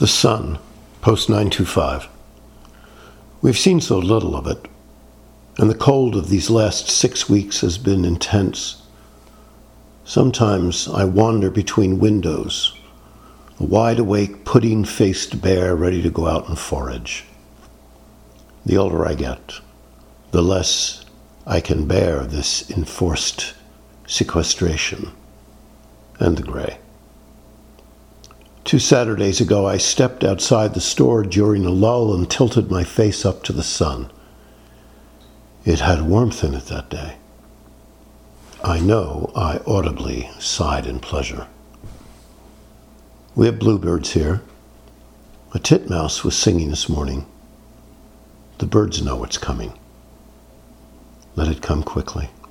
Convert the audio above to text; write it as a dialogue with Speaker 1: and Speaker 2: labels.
Speaker 1: The sun, post 925. We've seen so little of it, and the cold of these last 6 weeks has been intense. Sometimes I wander between windows, a wide-awake, pudding-faced bear ready to go out and forage. The older I get, the less I can bear this enforced sequestration and the gray. 2 Saturdays ago, I stepped outside the store during a lull and tilted my face up to the sun. It had warmth in it that day. I know I audibly sighed in pleasure. We have bluebirds here. A titmouse was singing this morning. The birds know it's coming. Let it come quickly.